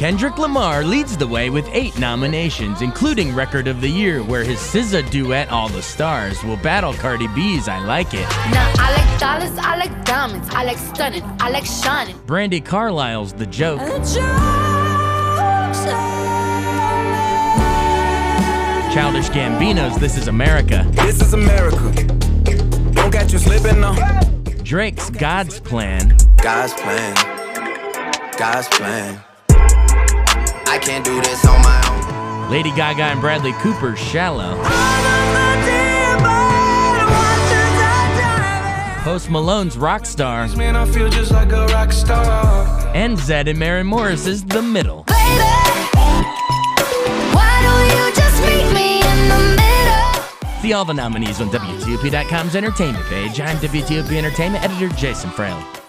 Kendrick Lamar leads the way with 8 nominations, including Record of the Year, where his SZA duet All the Stars will battle Cardi B's I Like It. Now I like dollars, I like diamonds, I like stunning, I like shining. Brandi Carlile's The Joke. Childish Gambino's This Is America. This is America. Don't catch you slipping, no. Drake's God's Plan. God's plan. God's plan. I can't do this on my own. Lady Gaga and Bradley Cooper's Shallow. Post Malone's Rockstar. Man, I feel just like a rock star. And Zedd and Maren Morris's The Middle. Baby, why don't you just meet me in the middle? See all the nominees on WTOP.com's entertainment page. I'm WTOP Entertainment editor Jason Fraley.